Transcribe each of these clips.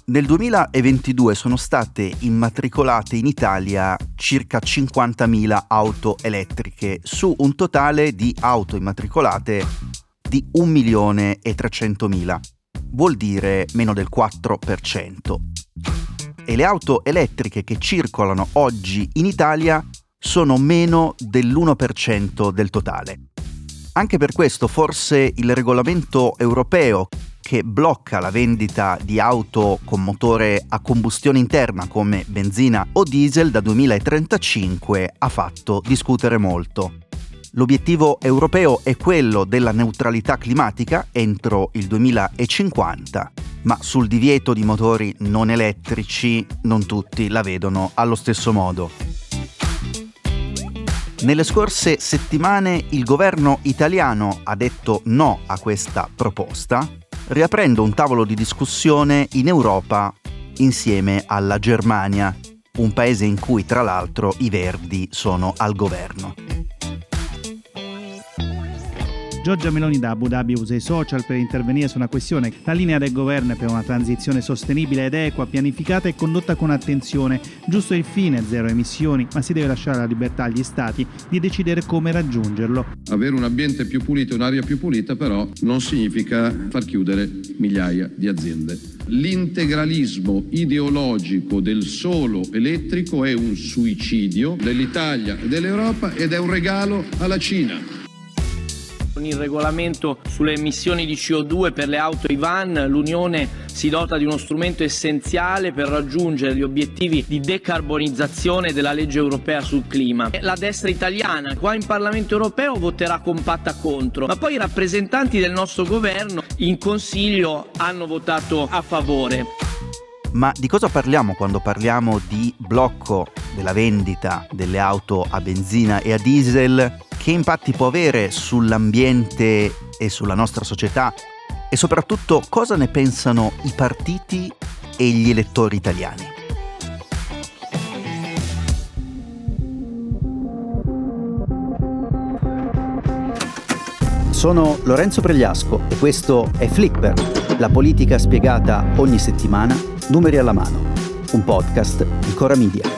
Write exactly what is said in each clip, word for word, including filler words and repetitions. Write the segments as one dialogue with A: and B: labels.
A: Nel duemilaventidue sono state immatricolate in Italia circa cinquantamila auto elettriche su un totale di auto immatricolate di un milione e trecentomila. Vuol dire meno del quattro per cento. E le auto elettriche che circolano oggi in Italia sono meno dell'uno per cento del totale. Anche per questo forse il regolamento europeo che blocca la vendita di auto con motore a combustione interna come benzina o diesel da duemilatrentacinque ha fatto discutere molto. L'obiettivo europeo è quello della neutralità climatica entro il duemilacinquanta, ma sul divieto di motori non elettrici non tutti la vedono allo stesso modo. Nelle scorse settimane il governo italiano ha detto no a questa proposta, riaprendo un tavolo di discussione in Europa insieme alla Germania, un paese in cui tra l'altro i Verdi sono al governo.
B: Giorgia Meloni da Abu Dhabi usa i social per intervenire su una questione. La linea del governo è per una transizione sostenibile ed equa, pianificata e condotta con attenzione. Giusto il fine, zero emissioni, ma si deve lasciare la libertà agli stati di decidere come raggiungerlo.
C: Avere un ambiente più pulito e un'aria più pulita però non significa far chiudere migliaia di aziende. L'integralismo ideologico del solo elettrico è un suicidio dell'Italia e dell'Europa ed è un regalo alla Cina.
D: Con il regolamento sulle emissioni di C O due per le auto e i van, l'Unione si dota di uno strumento essenziale per raggiungere gli obiettivi di decarbonizzazione della legge europea sul clima. La destra italiana qua in Parlamento europeo voterà compatta contro, ma poi i rappresentanti del nostro governo in Consiglio hanno votato a favore.
A: Ma di cosa parliamo quando parliamo di blocco della vendita delle auto a benzina e a diesel? Che impatti può avere sull'ambiente e sulla nostra società? E soprattutto cosa ne pensano i partiti e gli elettori italiani? Sono Lorenzo Pregliasco e questo è Flipper, la politica spiegata ogni settimana, numeri alla mano, un podcast di Cora Media.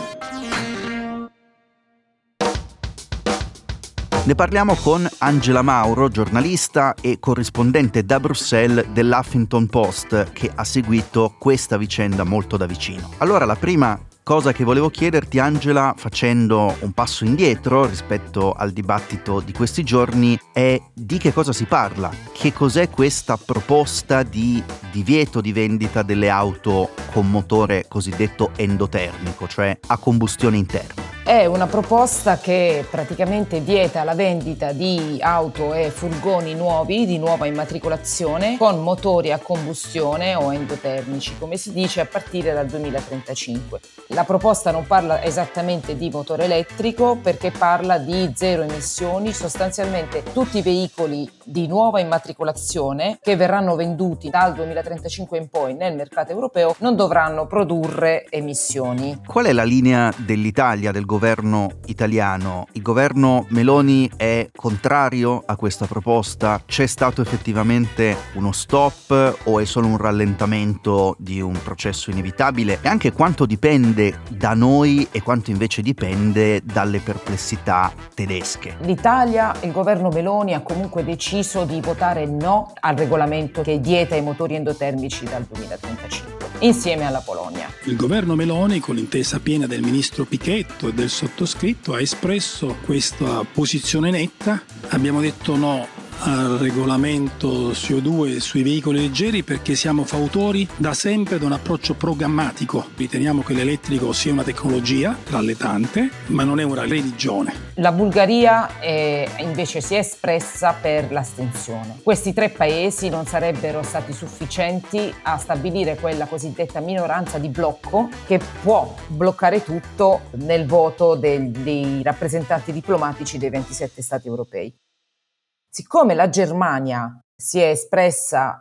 A: Ne parliamo con Angela Mauro, giornalista e corrispondente da Bruxelles dell'Huffington Post, che ha seguito questa vicenda molto da vicino. Allora, la prima cosa che volevo chiederti, Angela, facendo un passo indietro rispetto al dibattito di questi giorni, è di che cosa si parla? Che cos'è questa proposta di divieto di vendita delle auto con motore cosiddetto endotermico, cioè a combustione interna?
E: È una proposta che praticamente vieta la vendita di auto e furgoni nuovi, di nuova immatricolazione, con motori a combustione o endotermici, come si dice, a partire dal duemilatrentacinque. La proposta non parla esattamente di motore elettrico perché parla di zero emissioni. Sostanzialmente tutti i veicoli di nuova immatricolazione che verranno venduti dal duemilatrentacinque in poi nel mercato europeo non dovranno produrre emissioni.
A: Qual è la linea dell'Italia, del governo italiano? Il governo Meloni è contrario a questa proposta? C'è stato effettivamente uno stop o è solo un rallentamento di un processo inevitabile? E anche quanto dipende da noi e quanto invece dipende dalle perplessità tedesche?
E: L'Italia, il governo Meloni ha comunque deciso di votare no al regolamento che vieta i motori endotermici dal duemilatrentacinque, insieme alla Polonia.
F: Il governo Meloni, con l'intesa piena del ministro Pichetto e del sottoscritto, ha espresso questa posizione netta. Abbiamo detto no al regolamento C O due sui veicoli leggeri perché siamo fautori da sempre di un approccio programmatico. Riteniamo che l'elettrico sia una tecnologia ralletante, ma non è una religione.
E: La Bulgaria eh, invece si è espressa per l'astensione. Questi tre paesi non sarebbero stati sufficienti a stabilire quella cosiddetta minoranza di blocco che può bloccare tutto nel voto del, dei rappresentanti diplomatici dei ventisette stati europei. Siccome la Germania si è espressa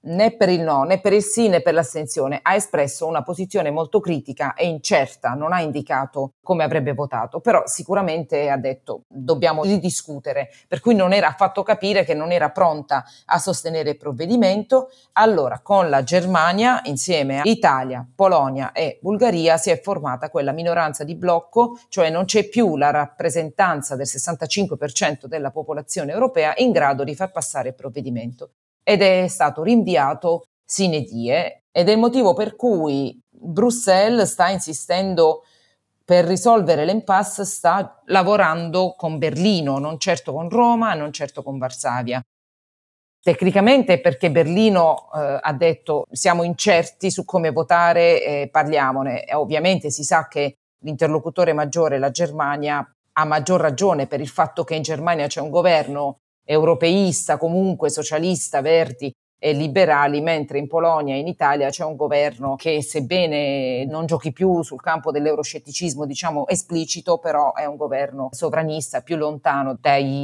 E: né per il no, né per il sì, né per l'astensione, ha espresso una posizione molto critica e incerta, non ha indicato come avrebbe votato, però sicuramente ha detto dobbiamo ridiscutere, per cui non era fatto capire che non era pronta a sostenere il provvedimento. Allora con la Germania, insieme a Italia, Polonia e Bulgaria, si è formata quella minoranza di blocco, cioè non c'è più la rappresentanza del sessantacinque per cento della popolazione europea in grado di far passare il provvedimento. Ed è stato rinviato sine die, ed è il motivo per cui Bruxelles sta insistendo per risolvere l'impasse, sta lavorando con Berlino, non certo con Roma, non certo con Varsavia. Tecnicamente è perché Berlino eh, ha detto siamo incerti su come votare, eh, parliamone. E ovviamente si sa che l'interlocutore maggiore, la Germania, ha maggior ragione per il fatto che in Germania c'è un governo europeista, comunque socialista, verdi e liberali, mentre in Polonia e in Italia c'è un governo che, sebbene non giochi più sul campo dell'euroscetticismo, diciamo esplicito, però è un governo sovranista più lontano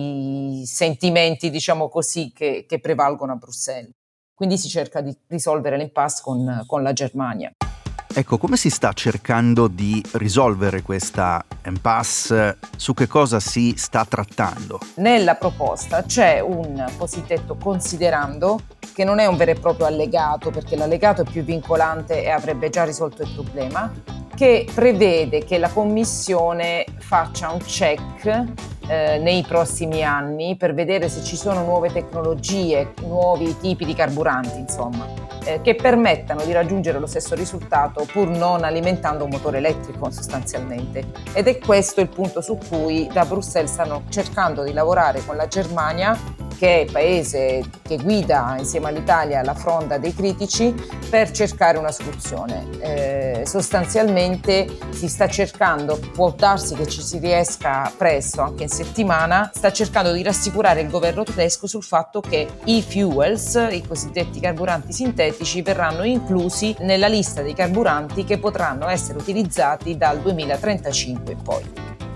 E: dai sentimenti, diciamo così, che, che prevalgono a Bruxelles. Quindi si cerca di risolvere l'impasse con, con la Germania.
A: Ecco, come si sta cercando di risolvere questa impasse? Su che cosa si sta trattando?
E: Nella proposta c'è un cosiddetto considerando, che non è un vero e proprio allegato, perché l'allegato è più vincolante e avrebbe già risolto il problema, che prevede che la Commissione faccia un check eh, nei prossimi anni per vedere se ci sono nuove tecnologie, nuovi tipi di carburanti, insomma, eh, che permettano di raggiungere lo stesso risultato pur non alimentando un motore elettrico sostanzialmente. Ed è questo il punto su cui da Bruxelles stanno cercando di lavorare con la Germania, che è il paese che guida insieme all'Italia la fronda dei critici, per cercare una soluzione. Eh, sostanzialmente si sta cercando, può darsi che ci si riesca presto, anche in settimana, sta cercando di rassicurare il governo tedesco sul fatto che i fuels, i cosiddetti carburanti sintetici, verranno inclusi nella lista dei carburanti che potranno essere utilizzati dal duemilatrentacinque in poi.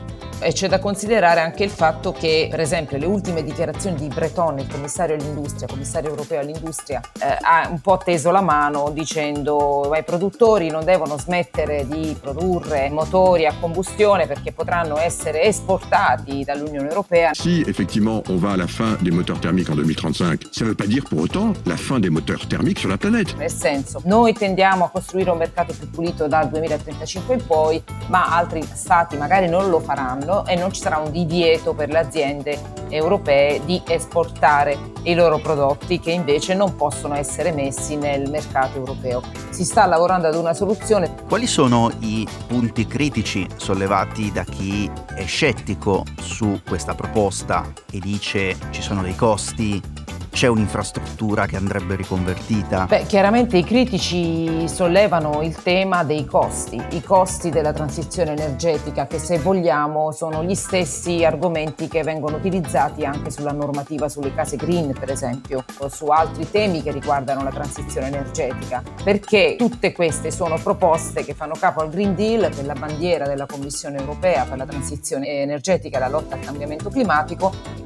E: E c'è da considerare anche il fatto che, per esempio, le ultime dichiarazioni di Breton, il commissario all'industria, commissario europeo all'industria, eh, ha un po' teso la mano dicendo che i produttori non devono smettere di produrre motori a combustione perché potranno essere esportati dall'Unione Europea.
G: Si effectivement on va à la fin des moteurs thermiques en duemila trentacinque, ça ne veut pas dire pour autant la fin des moteurs thermiques sur la planète.
E: Nel senso, noi tendiamo a costruire un mercato più pulito dal duemilatrentacinque in poi, ma altri stati magari non lo faranno e non ci sarà un divieto per le aziende europee di esportare i loro prodotti, che invece non possono essere messi nel mercato europeo. Si sta lavorando ad una soluzione.
A: Quali sono i punti critici sollevati da chi è scettico su questa proposta e dice ci sono dei costi, c'è un'infrastruttura che andrebbe riconvertita?
E: Beh, chiaramente i critici sollevano il tema dei costi, i costi della transizione energetica, che se vogliamo sono gli stessi argomenti che vengono utilizzati anche sulla normativa sulle case green, per esempio, o su altri temi che riguardano la transizione energetica, perché tutte queste sono proposte che fanno capo al Green Deal, che è la bandiera della Commissione europea per la transizione energetica e la lotta al cambiamento climatico.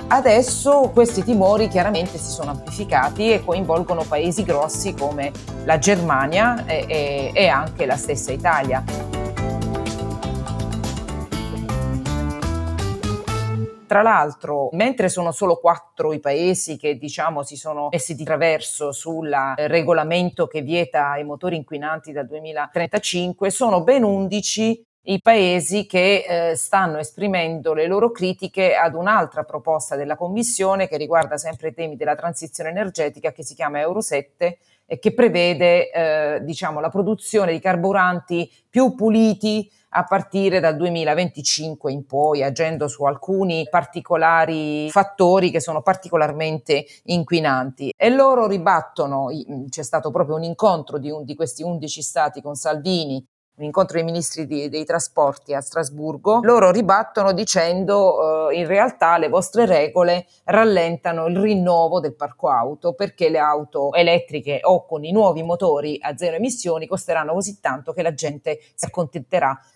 E: Adesso questi timori chiaramente si sono amplificati e coinvolgono paesi grossi come la Germania e, e, e anche la stessa Italia. Tra l'altro, mentre sono solo quattro i paesi che, diciamo, si sono messi di traverso sul regolamento che vieta i motori inquinanti dal duemilatrentacinque, sono ben undici i paesi che eh, stanno esprimendo le loro critiche ad un'altra proposta della Commissione che riguarda sempre i temi della transizione energetica, che si chiama Euro sette e che prevede eh, diciamo, la produzione di carburanti più puliti a partire dal duemilaventicinque in poi, agendo su alcuni particolari fattori che sono particolarmente inquinanti. E loro ribattono, c'è stato proprio un incontro di, un, di questi undici stati con Salvini, un incontro dei ministri di, dei trasporti a Strasburgo, loro ribattono dicendo eh, in realtà le vostre regole rallentano il rinnovo del parco auto, perché le auto elettriche o con i nuovi motori a zero emissioni costeranno così tanto che la gente si accontenterà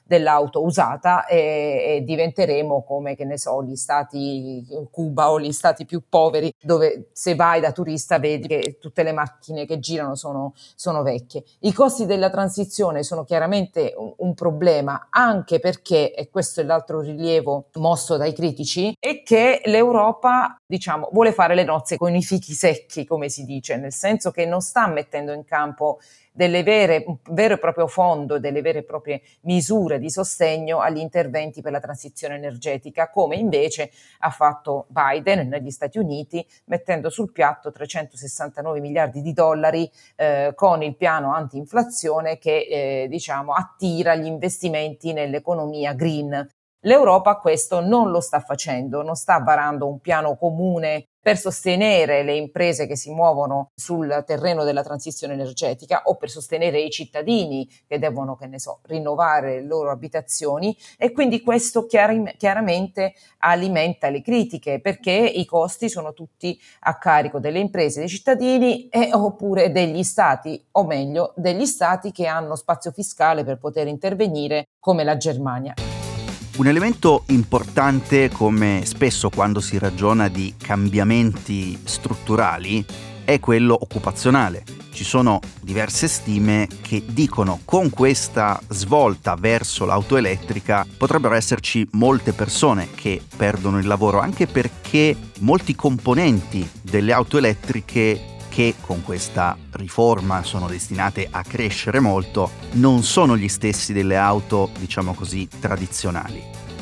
E: dell'auto usata e, e diventeremo come, che ne so, gli stati Cuba o gli stati più poveri, dove se vai da turista vedi che tutte le macchine che girano sono, sono vecchie. I costi della transizione sono chiaramente un, un problema, anche perché, e questo è l'altro rilievo mosso dai critici, è che l'Europa, diciamo, vuole fare le nozze con i fichi secchi, come si dice, nel senso che non sta mettendo in campo delle vere, un vero e proprio fondo, delle vere e proprie misure di sostegno agli interventi per la transizione energetica, come invece ha fatto Biden negli Stati Uniti, mettendo sul piatto trecentosessantanove miliardi di dollari eh, con il piano anti-inflazione che eh, diciamo attira gli investimenti nell'economia green. L'Europa questo non lo sta facendo, non sta varando un piano comune per sostenere le imprese che si muovono sul terreno della transizione energetica o per sostenere i cittadini che devono, che ne so, rinnovare le loro abitazioni, e quindi questo chiar- chiaramente alimenta le critiche, perché i costi sono tutti a carico delle imprese, dei cittadini e oppure degli stati, o meglio degli stati che hanno spazio fiscale per poter intervenire, come la Germania.
A: Un elemento importante, come spesso quando si ragiona di cambiamenti strutturali, è quello occupazionale. Ci sono diverse stime che dicono che con questa svolta verso l'auto elettrica potrebbero esserci molte persone che perdono il lavoro, anche perché molti componenti delle auto elettriche che con questa riforma sono destinate a crescere molto, non sono gli stessi delle auto, diciamo così, tradizionali.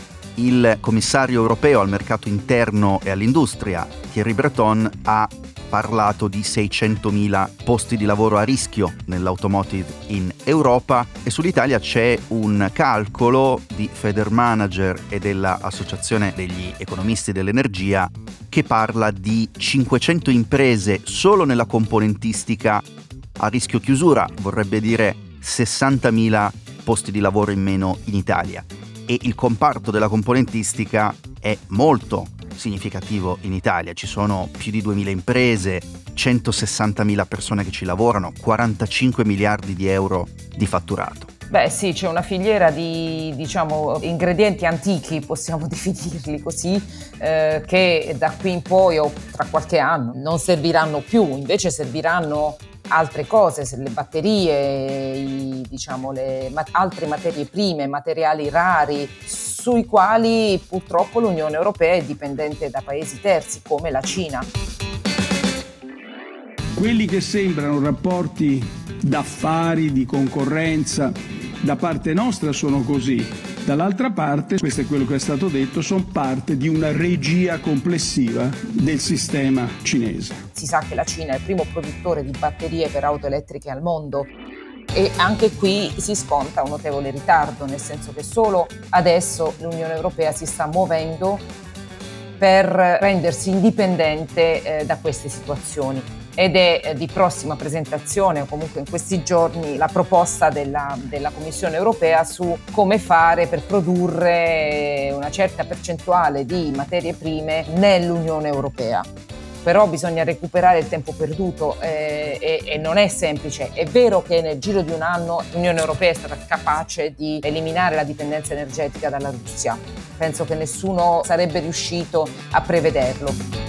A: Il commissario europeo al mercato interno e all'industria, Thierry Breton, ha parlato di seicentomila posti di lavoro a rischio nell'automotive in Europa, e sull'Italia c'è un calcolo di Federmanager e dell'Associazione degli economisti dell'energia che parla di cinquecento imprese solo nella componentistica a rischio chiusura, vorrebbe dire sessantamila posti di lavoro in meno in Italia. E il comparto della componentistica è molto significativo in Italia, ci sono più di duemila imprese, centosessantamila persone che ci lavorano, quarantacinque miliardi di euro di fatturato.
E: Beh sì, c'è una filiera di, diciamo, ingredienti antichi, possiamo definirli così, eh, che da qui in poi o tra qualche anno non serviranno più, invece serviranno altre cose, le batterie, i, diciamo, le ma- altre materie prime, materiali rari, sui quali purtroppo l'Unione Europea è dipendente da paesi terzi come la Cina.
H: Quelli che sembrano rapporti d'affari, di concorrenza, da parte nostra sono così. Dall'altra parte, questo è quello che è stato detto, sono parte di una regia complessiva del sistema cinese.
E: Si sa che la Cina è il primo produttore di batterie per auto elettriche al mondo e anche qui si sconta un notevole ritardo, nel senso che solo adesso l'Unione Europea si sta muovendo per rendersi indipendente eh, da queste situazioni. Ed è eh, di prossima presentazione, o comunque in questi giorni, la proposta della, della Commissione Europea su come fare per produrre una certa percentuale di materie prime nell'Unione Europea. Però bisogna recuperare il tempo perduto eh, e, e non è semplice. È vero che nel giro di un anno l'Unione Europea è stata capace di eliminare la dipendenza energetica dalla Russia. Penso che nessuno sarebbe riuscito a prevederlo.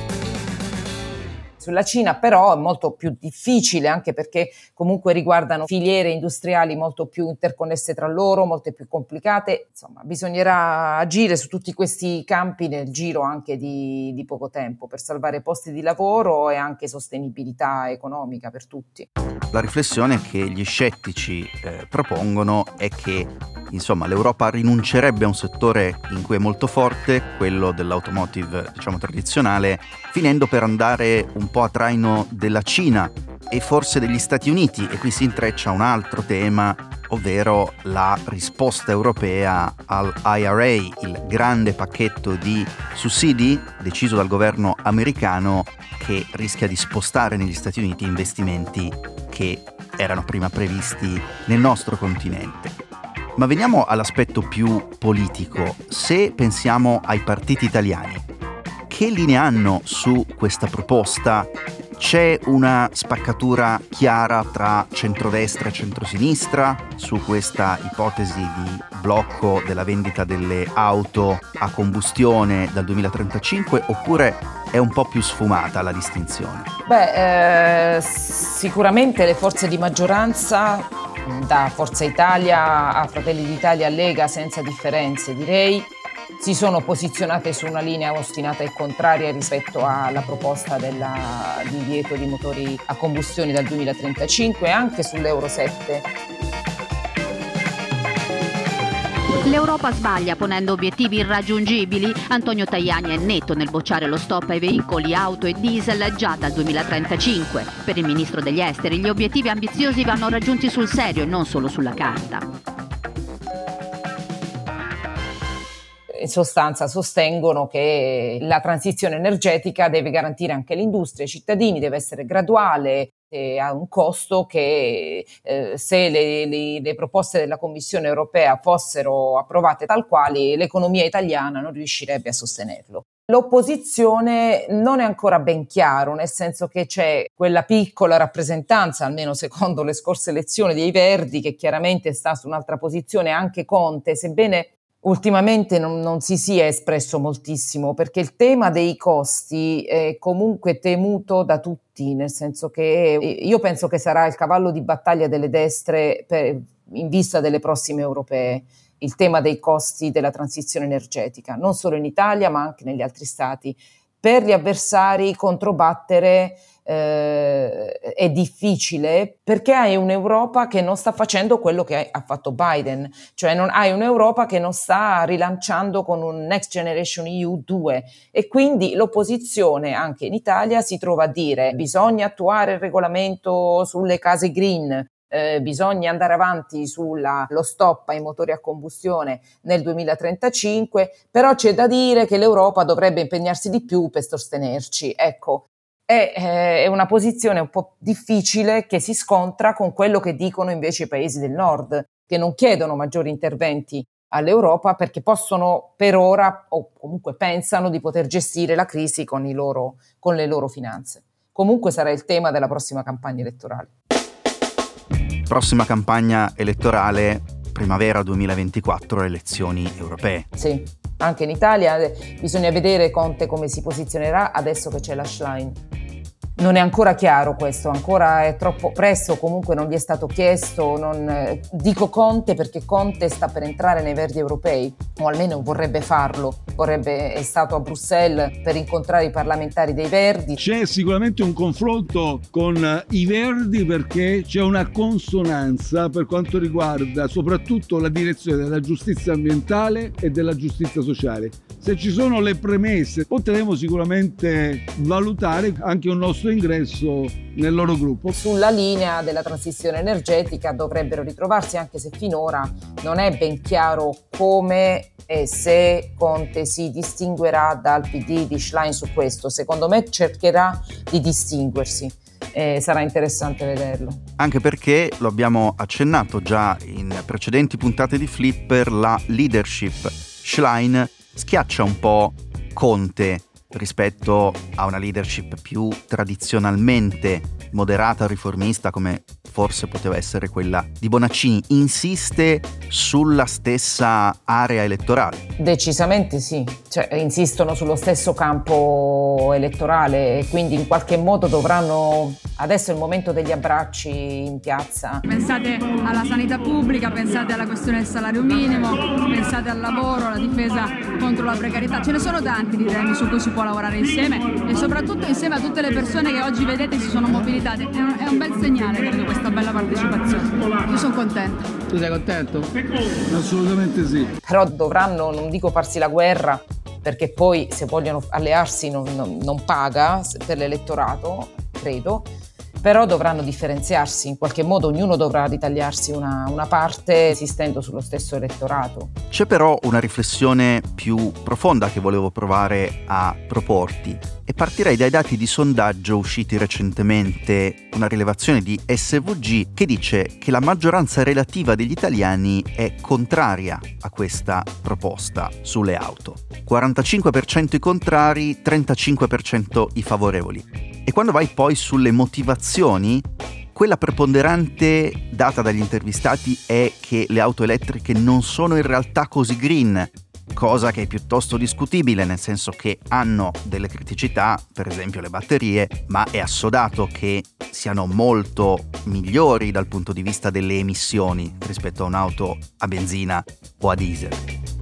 E: Sulla Cina però è molto più difficile, anche perché comunque riguardano filiere industriali molto più interconnesse tra loro, molte più complicate. Insomma, bisognerà agire su tutti questi campi nel giro anche di, di poco tempo per salvare posti di lavoro e anche sostenibilità economica per tutti.
A: La riflessione che gli scettici eh, propongono è che insomma l'Europa rinuncerebbe a un settore in cui è molto forte, quello dell'automotive, diciamo, tradizionale, finendo per andare un po' a traino della Cina e forse degli Stati Uniti. E qui si intreccia un altro tema, ovvero la risposta europea al I R A, il grande pacchetto di sussidi deciso dal governo americano che rischia di spostare negli Stati Uniti investimenti che erano prima previsti nel nostro continente. Ma veniamo all'aspetto più politico. Se pensiamo ai partiti italiani, che linea hanno su questa proposta? C'è una spaccatura chiara tra centrodestra e centrosinistra su questa ipotesi di blocco della vendita delle auto a combustione dal duemilatrentacinque, oppure è un po' più sfumata la distinzione?
E: Beh, eh, sicuramente le forze di maggioranza, da Forza Italia a Fratelli d'Italia a Lega senza differenze direi, si sono posizionate su una linea ostinata e contraria rispetto alla proposta della divieto di motori a combustione dal duemilatrentacinque e anche sull'Euro sette.
I: L'Europa sbaglia ponendo obiettivi irraggiungibili. Antonio Tajani è netto nel bocciare lo stop ai veicoli, auto e diesel già dal duemilatrentacinque. Per il ministro degli esteri gli obiettivi ambiziosi vanno raggiunti sul serio e non solo sulla carta.
E: In sostanza sostengono che la transizione energetica deve garantire anche l'industria, i cittadini, deve essere graduale, e ha un costo che eh, se le, le, le proposte della Commissione europea fossero approvate tal quali, l'economia italiana non riuscirebbe a sostenerlo. L'opposizione non è ancora ben chiaro, nel senso che c'è quella piccola rappresentanza, almeno secondo le scorse elezioni, dei Verdi, che chiaramente sta su un'altra posizione, anche Conte, sebbene ultimamente non, non si sia espresso moltissimo, perché il tema dei costi è comunque temuto da tutti, nel senso che io penso che sarà il cavallo di battaglia delle destre per, in vista delle prossime europee, il tema dei costi della transizione energetica, non solo in Italia ma anche negli altri stati. Per gli avversari controbattere eh, è difficile, perché hai un'Europa che non sta facendo quello che ha fatto Biden, cioè non, hai un'Europa che non sta rilanciando con un Next Generation E U due, e quindi l'opposizione anche in Italia si trova a dire bisogna attuare il regolamento sulle case green, Eh, bisogna andare avanti sullo stop ai motori a combustione nel duemilatrentacinque, però c'è da dire che l'Europa dovrebbe impegnarsi di più per sostenerci. Ecco, è, è una posizione un po' difficile che si scontra con quello che dicono invece i paesi del nord, che non chiedono maggiori interventi all'Europa perché possono per ora, o comunque pensano di poter gestire la crisi con, i loro, con le loro finanze. Comunque sarà il tema della prossima campagna elettorale.
A: Prossima campagna elettorale, primavera duemilaventiquattro, elezioni europee.
E: Sì, anche in Italia bisogna vedere Conte come si posizionerà adesso che c'è la Schlein. Non è ancora chiaro questo, ancora è troppo presto, comunque non gli è stato chiesto, non, eh, dico Conte perché Conte sta per entrare nei Verdi europei, o almeno vorrebbe farlo, vorrebbe, è stato a Bruxelles per incontrare i parlamentari dei Verdi.
J: C'è sicuramente un confronto con i Verdi perché c'è una consonanza per quanto riguarda soprattutto la direzione della giustizia ambientale e della giustizia sociale. Se ci sono le premesse, potremo sicuramente valutare anche un nostro ingresso nel loro gruppo.
E: Sulla linea della transizione energetica dovrebbero ritrovarsi, anche se finora non è ben chiaro come e se Conte si distinguerà dal P D di Schlein su questo. Secondo me cercherà di distinguersi. Eh, sarà interessante vederlo.
A: Anche perché, lo abbiamo accennato già in precedenti puntate di Flipper, la leadership Schlein schiaccia un po' Conte rispetto a una leadership più tradizionalmente moderata, riformista, come forse poteva essere quella di Bonaccini. Insiste sulla stessa area elettorale?
E: Decisamente sì, cioè, insistono sullo stesso campo elettorale e quindi in qualche modo dovranno, adesso è il momento degli abbracci in piazza.
K: Pensate alla sanità pubblica, pensate alla questione del salario minimo, pensate al lavoro, alla difesa contro la precarietà, ce ne sono tanti di temi su cui si può lavorare insieme e soprattutto insieme a tutte le persone che oggi vedete si sono mobilitate, è un, è un bel segnale, credo, questa bella partecipazione. Io sono contenta.
J: Tu sei contento? Assolutamente sì.
E: Però dovranno, non dico farsi la guerra, perché poi se vogliono allearsi non, non, non paga per l'elettorato, credo, però dovranno differenziarsi, in qualche modo ognuno dovrà ritagliarsi una, una parte esistendo sullo stesso elettorato.
A: C'è però una riflessione più profonda che volevo provare a proporti e partirei dai dati di sondaggio usciti recentemente, una rilevazione di S V G che dice che la maggioranza relativa degli italiani è contraria a questa proposta sulle auto. quarantacinque per cento i contrari, trentacinque per cento i favorevoli. E quando vai poi sulle motivazioni, quella preponderante data dagli intervistati è che le auto elettriche non sono in realtà così green, cosa che è piuttosto discutibile, nel senso che hanno delle criticità, per esempio le batterie, ma è assodato che siano molto migliori dal punto di vista delle emissioni rispetto a un'auto a benzina o a diesel.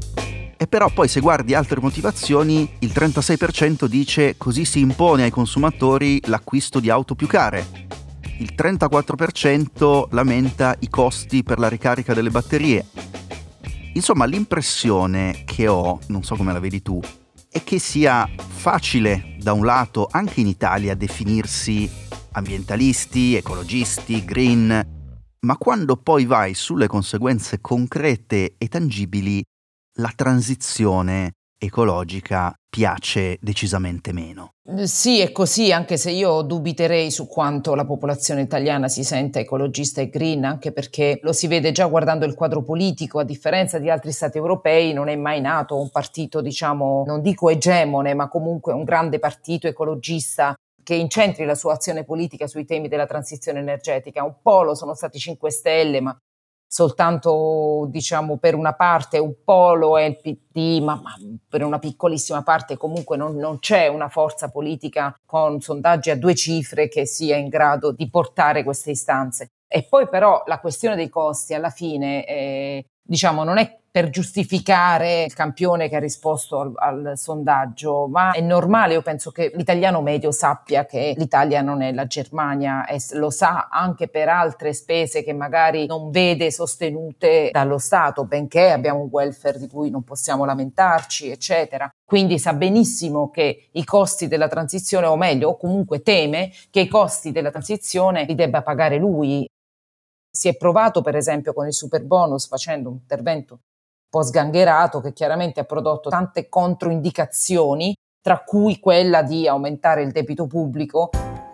A: E però poi se guardi altre motivazioni, il trentasei per cento dice così si impone ai consumatori l'acquisto di auto più care. Il trentaquattro per cento lamenta i costi per la ricarica delle batterie. Insomma, l'impressione che ho, non so come la vedi tu, è che sia facile da un lato anche in Italia definirsi ambientalisti, ecologisti, green, ma quando poi vai sulle conseguenze concrete e tangibili, la transizione ecologica piace decisamente meno.
E: Sì, è così, anche se io dubiterei su quanto la popolazione italiana si senta ecologista e green, anche perché lo si vede già guardando il quadro politico. A differenza di altri stati europei non è mai nato un partito, diciamo, non dico egemone, ma comunque un grande partito ecologista che incentri la sua azione politica sui temi della transizione energetica. Un polo sono stati i cinque Stelle, ma soltanto, diciamo, per una parte un polo è il P D, ma, ma per una piccolissima parte comunque non, non c'è una forza politica con sondaggi a due cifre che sia in grado di portare queste istanze. E poi però la questione dei costi alla fine, eh, diciamo, non è per giustificare il campione che ha risposto al, al sondaggio, ma è normale, io penso che l'italiano medio sappia che l'Italia non è la Germania e lo sa anche per altre spese che magari non vede sostenute dallo Stato, benché abbiamo un welfare di cui non possiamo lamentarci, eccetera. Quindi sa benissimo che i costi della transizione, o meglio, o comunque teme che i costi della transizione li debba pagare lui. Si è provato per esempio con il super bonus facendo un intervento un po' sgangherato che chiaramente ha prodotto tante controindicazioni, tra cui quella di aumentare il debito pubblico.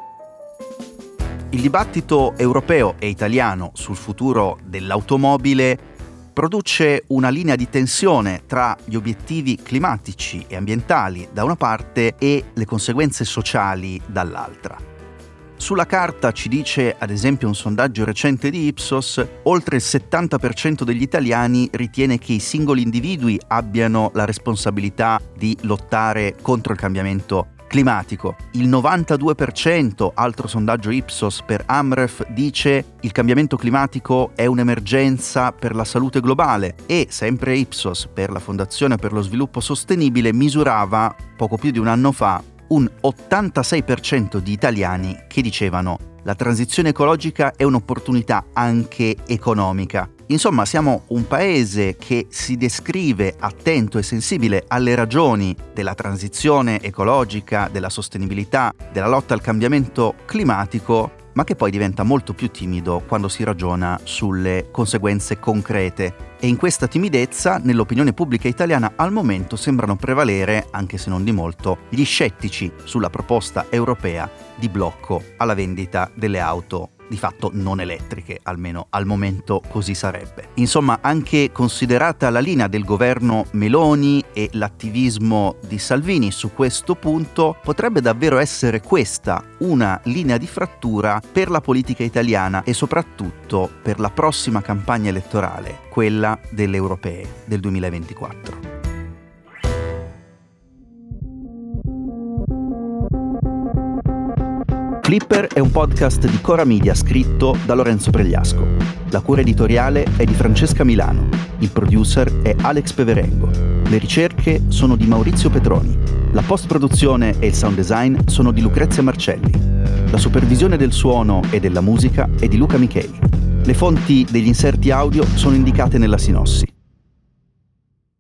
A: Il dibattito europeo e italiano sul futuro dell'automobile produce una linea di tensione tra gli obiettivi climatici e ambientali da una parte e le conseguenze sociali dall'altra. Sulla carta, ci dice ad esempio un sondaggio recente di Ipsos, oltre il settanta per cento degli italiani ritiene che i singoli individui abbiano la responsabilità di lottare contro il cambiamento climatico. Il novantadue per cento, altro sondaggio Ipsos per Amref, dice il cambiamento climatico è un'emergenza per la salute globale e, sempre Ipsos per la Fondazione per lo Sviluppo Sostenibile, misurava poco più di un anno fa un ottantasei per cento di italiani che dicevano la transizione ecologica è un'opportunità anche economica. Insomma, siamo un paese che si descrive attento e sensibile alle ragioni della transizione ecologica, della sostenibilità, della lotta al cambiamento climatico, ma che poi diventa molto più timido quando si ragiona sulle conseguenze concrete. E in questa timidezza, nell'opinione pubblica italiana, al momento sembrano prevalere, anche se non di molto, gli scettici sulla proposta europea di blocco alla vendita delle auto di fatto non elettriche, almeno al momento così sarebbe. Insomma, anche considerata la linea del governo Meloni e l'attivismo di Salvini su questo punto, potrebbe davvero essere questa una linea di frattura per la politica italiana e soprattutto per la prossima campagna elettorale, quella delle europee del duemilaventiquattro. Flipper è un podcast di Cora Media scritto da Lorenzo Pregliasco. La cura editoriale è di Francesca Milano. Il producer è Alex Peverengo. Le ricerche sono di Maurizio Petroni. La post-produzione e il sound design sono di Lucrezia Marcelli. La supervisione del suono e della musica è di Luca Micheli. Le fonti degli inserti audio sono indicate nella sinossi.